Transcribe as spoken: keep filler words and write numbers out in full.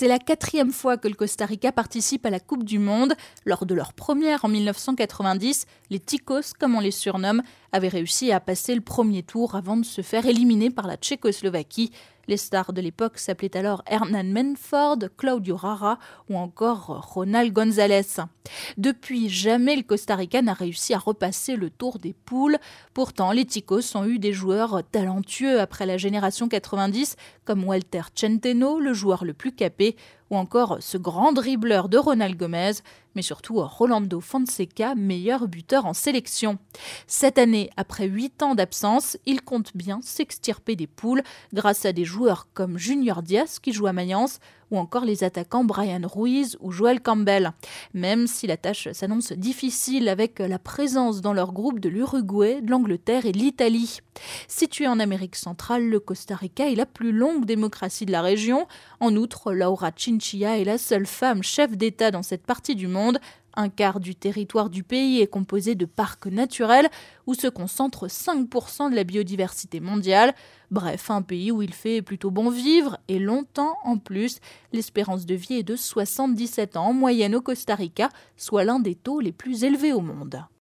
C'est la quatrième fois que le Costa Rica participe à la Coupe du Monde. Lors de leur première en mille neuf cent quatre-vingt-dix, les Ticos, comme on les surnomme, avaient réussi à passer le premier tour avant de se faire éliminer par la Tchécoslovaquie. Les stars de l'époque s'appelaient alors Hernan Manford, Claudio Rara ou encore Ronald González. Depuis, jamais le Costa Rica n'a réussi à repasser le tour des poules. Pourtant, les Ticos ont eu des joueurs talentueux après la génération quatre-vingt-dix, comme Walter Centeno, le joueur le plus capé, ou encore ce grand dribbleur de Ronald Gomez, mais surtout Rolando Fonseca, meilleur buteur en sélection. Cette année, après huit ans d'absence, il compte bien s'extirper des poules grâce à des joueurs comme Junior Diaz qui joue à Mayence ou encore les attaquants Brian Ruiz ou Joel Campbell. Même si la tâche s'annonce difficile avec la présence dans leur groupe de l'Uruguay, de l'Angleterre et de l'Italie. Situé en Amérique centrale, le Costa Rica est la plus longue démocratie de la région. En outre, Laura Chinchilla est la seule femme chef d'État dans cette partie du monde. Un quart du territoire du pays est composé de parcs naturels où se concentre cinq pour cent de la biodiversité mondiale. Bref, un pays où il fait plutôt bon vivre et longtemps en plus. L'espérance de vie est de soixante-dix-sept ans en moyenne au Costa Rica, soit l'un des taux les plus élevés au monde.